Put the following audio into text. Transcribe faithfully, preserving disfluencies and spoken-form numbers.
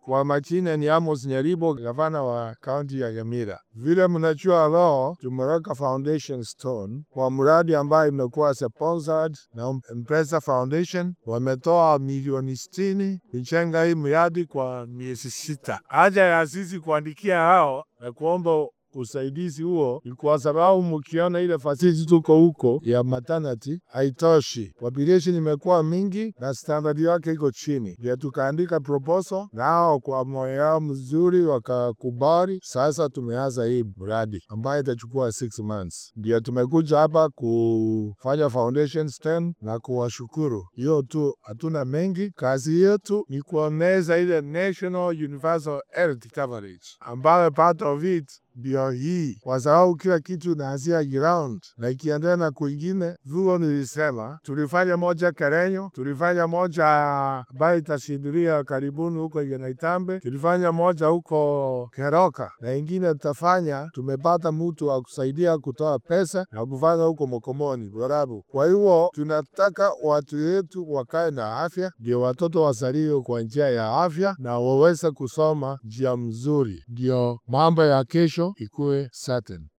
Kwa majina ni Amos Nyaribo, gavana wa kaunti ya Nyamira. Vile mnajua leo tumeweka foundation stone kwa mradi ambayo imekuwa sponsored na M-Pesa Foundation. Wametoa milioni sitini kujenga hii mradi kwa miezi sita. Haja ya sisi kuandikia hao na kuomba usaidizi huo ni kwa sababu mkiona ile facility tuko huko ya maternity haitoshi. Population imekuwa mingi na standard yake iko chini. Ndio tukaandika proposal nao kwa moyo yao mzuri wakakubali. Sasa tumeanza hii mradi ambayo itachukua six months. Ndio tumekuja hapa kufanya foundation stone na kuwashukuru. Hiyo tu, hatuna mengi. Kazi yetu ni kueneza ile National Universal Health Coverage ambayo part of it ndio hii, kwa sababu kila kitu inaanzia ground na ikiendelea na kwingine. Vile nilisema, tulifanya moja Kerenyo, tulifanya moja ambayo itashindilia karibuni huko Naitambe, tulifanya moja huko Keroka na ingine tutafanya. Tumepata mtu wa kusaidia kutoa pesa na kufanya huko Mokomoni Borabu. Kwa hiyo tunataka watu wetu wakae na afya, ndio watoto wasaliwe kwa njia ya afya na waweze kusoma njia mzuri, ndio mambo ya kesho ikuwe certain.